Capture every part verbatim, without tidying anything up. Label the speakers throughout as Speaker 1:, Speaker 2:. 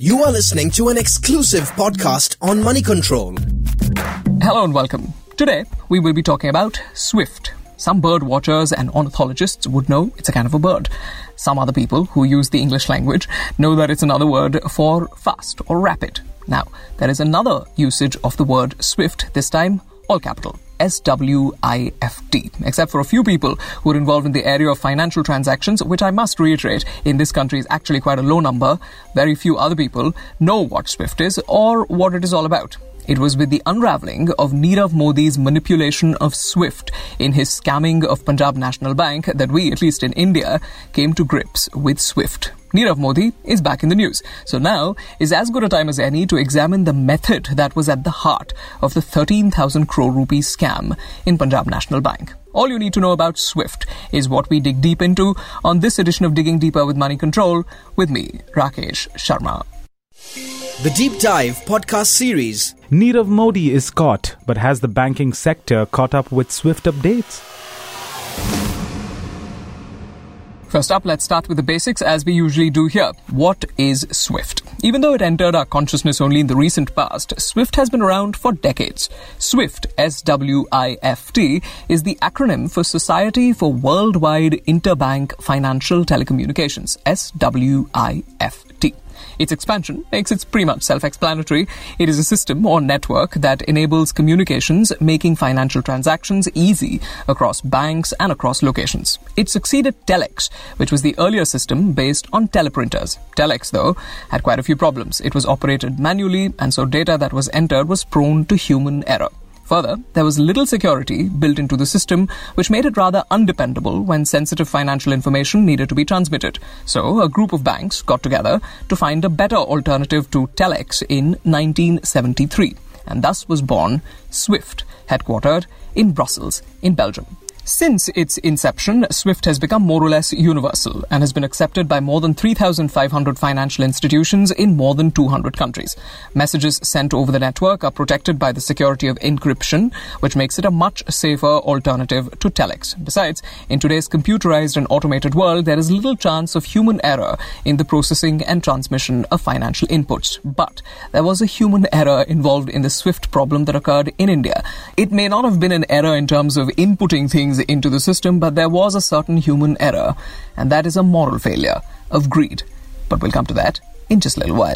Speaker 1: You are listening to an exclusive podcast on Money Control.
Speaker 2: Hello and welcome. Today, we will be talking about Swift. Some bird watchers and ornithologists would know it's a kind of a bird. Some other people who use the English language know that it's another word for fast or rapid. Now, there is another usage of the word Swift, this time all capital. S W I F T, except for a few people who are involved in the area of financial transactions, which I must reiterate, in this country is actually quite a low number. Very few other people know what Swift is or what it is all about. It was with the unravelling of Nirav Modi's manipulation of Swift in his scamming of Punjab National Bank that we, at least in India, came to grips with Swift. Nirav Modi is back in the news. So now is as good a time as any to examine the method that was at the heart of the thirteen thousand crore rupees scam in Punjab National Bank. All you need to know about Swift is what we dig deep into on this edition of Digging Deeper with Money Control with me, Rakesh Sharma.
Speaker 1: The Deep Dive podcast series.
Speaker 3: Nirav Modi is caught, but has the banking sector caught up with Swift updates?
Speaker 2: First up, let's start with the basics as we usually do here. What is Swift? Even though it entered our consciousness only in the recent past, Swift has been around for decades. SWIFT, S W I F T, is the acronym for Society for Worldwide Interbank Financial Telecommunications, S W I F T. Its expansion makes it pretty much self-explanatory. It is a system or network that enables communications, making financial transactions easy across banks and across locations. It succeeded Telex, which was the earlier system based on teleprinters. Telex, though, had quite a few problems. It was operated manually, and so data that was entered was prone to human error. Further, there was little security built into the system, which made it rather undependable when sensitive financial information needed to be transmitted. So, a group of banks got together to find a better alternative to Telex in nineteen seventy-three. And thus was born Swift, headquartered in Brussels, in Belgium. Since its inception, Swift has become more or less universal and has been accepted by more than three thousand five hundred financial institutions in more than two hundred countries. Messages sent over the network are protected by the security of encryption, which makes it a much safer alternative to Telex. Besides, in today's computerized and automated world, there is little chance of human error in the processing and transmission of financial inputs. But there was a human error involved in the Swift problem that occurred in India. It may not have been an error in terms of inputting things into the system, but there was a certain human error, and that is a moral failure of greed. But we'll come to that in just a little while.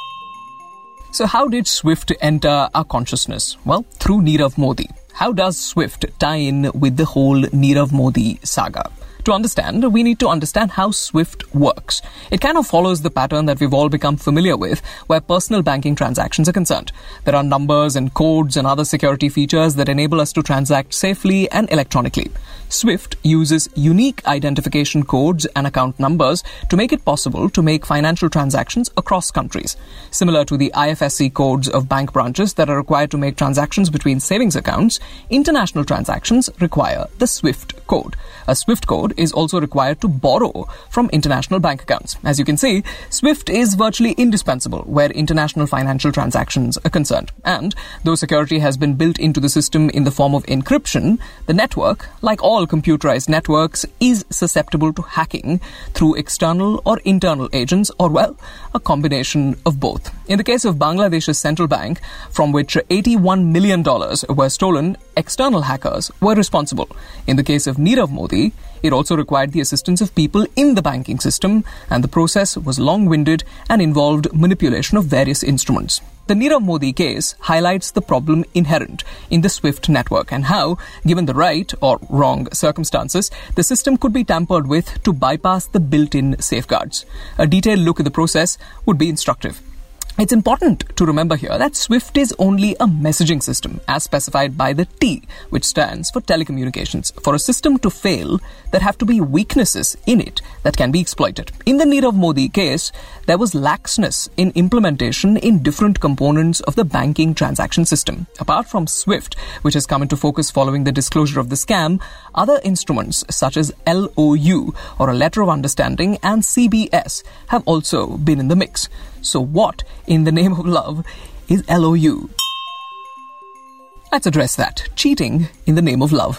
Speaker 2: So how did Swift enter our consciousness? Well, through Nirav Modi. How does Swift tie in with the whole Nirav Modi saga? To understand, we need to understand how Swift works. It kind of follows the pattern that we've all become familiar with, where personal banking transactions are concerned. There are numbers and codes and other security features that enable us to transact safely and electronically. Swift uses unique identification codes and account numbers to make it possible to make financial transactions across countries. Similar to the I F S C codes of bank branches that are required to make transactions between savings accounts, international transactions require the Swift code. A Swift code is also required to borrow from international bank accounts. As you can see, Swift is virtually indispensable where international financial transactions are concerned. And though security has been built into the system in the form of encryption, the network, like all computerized networks, is susceptible to hacking through external or internal agents, or, well, a combination of both. In the case of Bangladesh's central bank, from which eighty-one million dollars were stolen, external hackers were responsible. In the case of Nirav Modi, it also required the assistance of people in the banking system, and the process was long-winded and involved manipulation of various instruments. The Nirav Modi case highlights the problem inherent in the Swift network and how, given the right or wrong circumstances, the system could be tampered with to bypass the built-in safeguards. A detailed look at the process would be instructive. It's important to remember here that Swift is only a messaging system, as specified by the T, which stands for telecommunications. For a system to fail, there have to be weaknesses in it that can be exploited. In the Nirav Modi case, there was laxness in implementation in different components of the banking transaction system. Apart from Swift, which has come into focus following the disclosure of the scam, other instruments such as L O U, or a Letter of Understanding, and C B S have also been in the mix. So what, in the name of love, is L O U? Let's address that. Cheating in the name of love.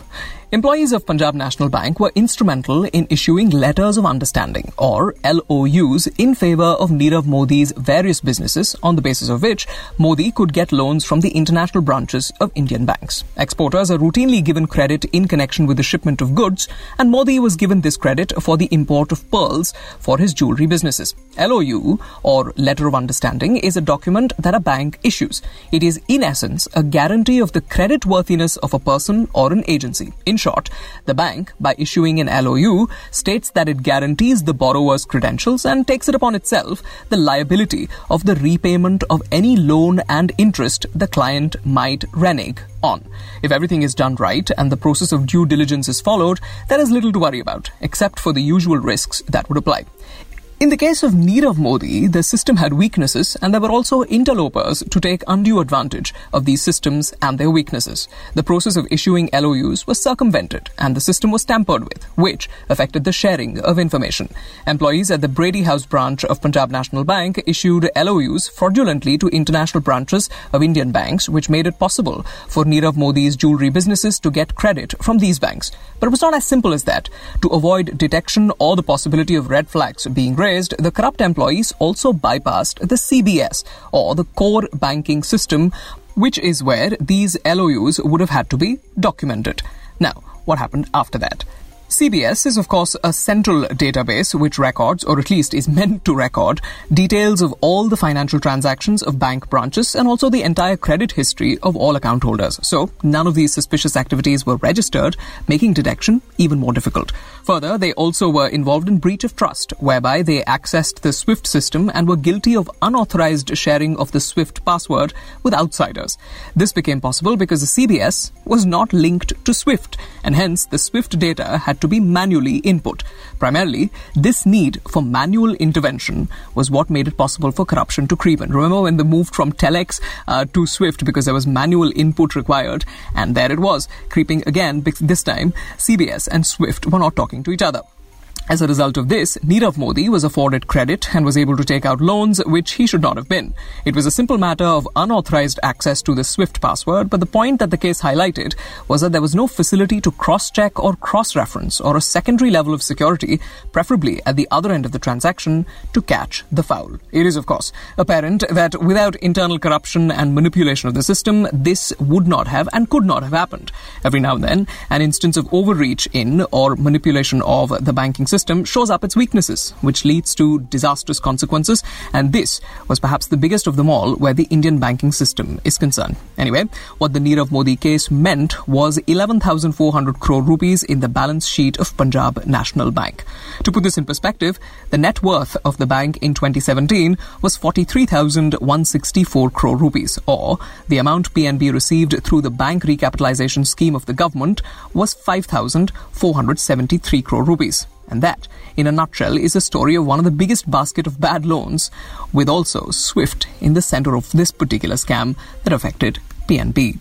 Speaker 2: Employees of Punjab National Bank were instrumental in issuing letters of understanding, or L O Us, in favour of Nirav Modi's various businesses, on the basis of which Modi could get loans from the international branches of Indian banks. Exporters are routinely given credit in connection with the shipment of goods, and Modi was given this credit for the import of pearls for his jewellery businesses. L O U, or Letter of Understanding, is a document that a bank issues. It is, in essence, a guarantee of the creditworthiness of a person or an agency. In short, the bank, by issuing an L O U, states that it guarantees the borrower's credentials and takes it upon itself the liability of the repayment of any loan and interest the client might renege on. If everything is done right and the process of due diligence is followed, there is little to worry about, except for the usual risks that would apply. In the case of Nirav Modi, the system had weaknesses, and there were also interlopers to take undue advantage of these systems and their weaknesses. The process of issuing L O Us was circumvented, and the system was tampered with, which affected the sharing of information. Employees at the Brady House branch of Punjab National Bank issued L O Us fraudulently to international branches of Indian banks, which made it possible for Nirav Modi's jewellery businesses to get credit from these banks. But it was not as simple as that. To avoid detection or the possibility of red flags being raised, the corrupt employees also bypassed the C B S, or the core banking system, which is where these L O Us would have had to be documented. Now, what happened after that? C B S is, of course, a central database which records, or at least is meant to record, details of all the financial transactions of bank branches and also the entire credit history of all account holders. So, none of these suspicious activities were registered, making detection even more difficult. Further, they also were involved in breach of trust, whereby they accessed the SWIFT system and were guilty of unauthorized sharing of the SWIFT password with outsiders. This became possible because the C B S was not linked to SWIFT, and hence the SWIFT data had to be manually input. Primarily, this need for manual intervention was what made it possible for corruption to creep in. Remember when they moved from Telex uh, to SWIFT because there was manual input required, and there it was, creeping again, because this time C B S and SWIFT were not talking to each other. As a result of this, Nirav Modi was afforded credit and was able to take out loans which he should not have been. It was a simple matter of unauthorized access to the SWIFT password, but the point that the case highlighted was that there was no facility to cross-check or cross-reference or a secondary level of security, preferably at the other end of the transaction, to catch the foul. It is, of course, apparent that without internal corruption and manipulation of the system, this would not have and could not have happened. Every now and then, an instance of overreach in or manipulation of the banking system shows up its weaknesses, which leads to disastrous consequences, and this was perhaps the biggest of them all where the Indian banking system is concerned. Anyway, what the Nirav Modi case meant was eleven thousand four hundred crore rupees in the balance sheet of Punjab National Bank. To put this in perspective, the net worth of the bank in twenty seventeen was forty-three thousand one hundred sixty-four crore rupees, or the amount P N B received through the bank recapitalization scheme of the government was five thousand four hundred seventy-three crore rupees. And that, in a nutshell, is a story of one of the biggest basket of bad loans, with also SWIFT in the center of this particular scam that affected P N B.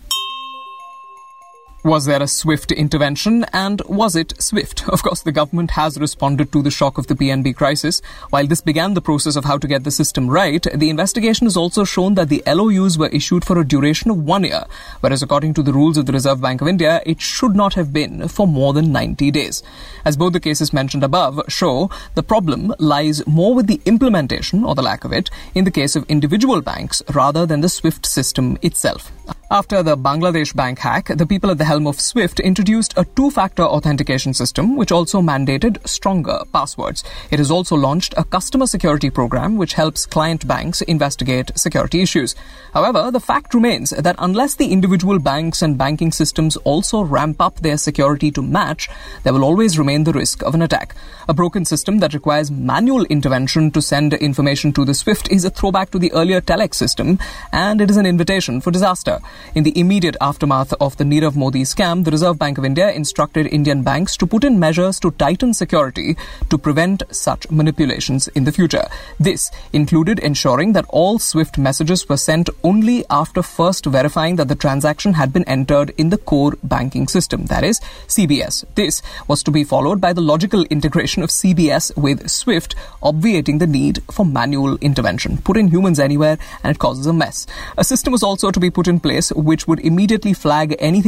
Speaker 2: Was there a SWIFT intervention, and was it SWIFT? Of course, the government has responded to the shock of the P N B crisis. While this began the process of how to get the system right, the investigation has also shown that the L O Us were issued for a duration of one year, whereas according to the rules of the Reserve Bank of India, it should not have been for more than ninety days. As both the cases mentioned above show, the problem lies more with the implementation, or the lack of it, in the case of individual banks rather than the SWIFT system itself. After the Bangladesh bank hack, the people at the helm of SWIFT introduced a two-factor authentication system which also mandated stronger passwords. It has also launched a customer security program which helps client banks investigate security issues. However, the fact remains that unless the individual banks and banking systems also ramp up their security to match, there will always remain the risk of an attack. A broken system that requires manual intervention to send information to the SWIFT is a throwback to the earlier Telex system, and it is an invitation for disaster. In the immediate aftermath of the Nirav Modi scam, the Reserve Bank of India instructed Indian banks to put in measures to tighten security to prevent such manipulations in the future. This included ensuring that all SWIFT messages were sent only after first verifying that the transaction had been entered in the core banking system, that is, C B S. This was to be followed by the logical integration of C B S with SWIFT, obviating the need for manual intervention. Put in humans anywhere and it causes a mess. A system was also to be put in place which would immediately flag anything unusual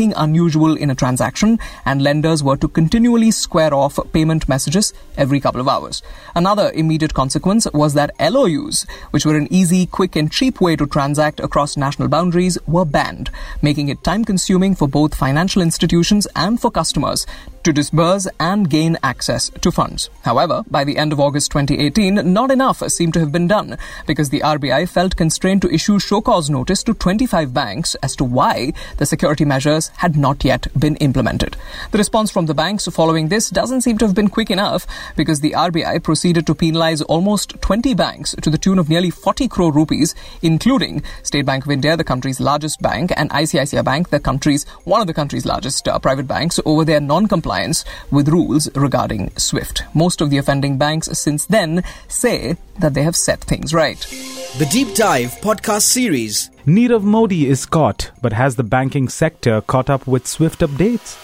Speaker 2: unusual in a transaction, and lenders were to continually square off payment messages every couple of hours. Another immediate consequence was that L O Us, which were an easy, quick and cheap way to transact across national boundaries, were banned, making it time-consuming for both financial institutions and for customers to disburse and gain access to funds. However, by the end of August twenty eighteen, not enough seemed to have been done, because the R B I felt constrained to issue show cause notice to twenty-five banks as to why the security measures had not yet been implemented. The response from the banks following this doesn't seem to have been quick enough, because the R B I proceeded to penalize almost twenty banks to the tune of nearly forty crore rupees, including State Bank of India, the country's largest bank, and I C I C I Bank, the country's one of the country's largest uh, private banks, over their non-compliance with rules regarding SWIFT. Most of the offending banks since then say that they have set things right.
Speaker 1: The Deep Dive podcast series.
Speaker 3: Nirav Modi is caught, but has the banking sector caught up with SWIFT updates?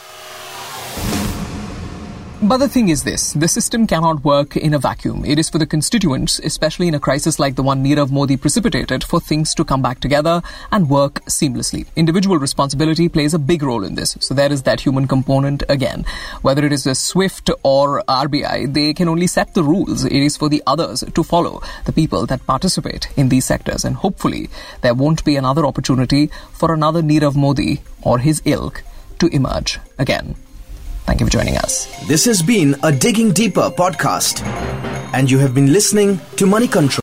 Speaker 2: But the thing is this, the system cannot work in a vacuum. It is for the constituents, especially in a crisis like the one Nirav Modi precipitated, for things to come back together and work seamlessly. Individual responsibility plays a big role in this. So there is that human component again. Whether it is a SWIFT or R B I, they can only set the rules. It is for the others to follow, the people that participate in these sectors. And hopefully there won't be another opportunity for another Nirav Modi or his ilk to emerge again. Thank you for joining us.
Speaker 1: This has been a Digging Deeper podcast, and you have been listening to Money Control.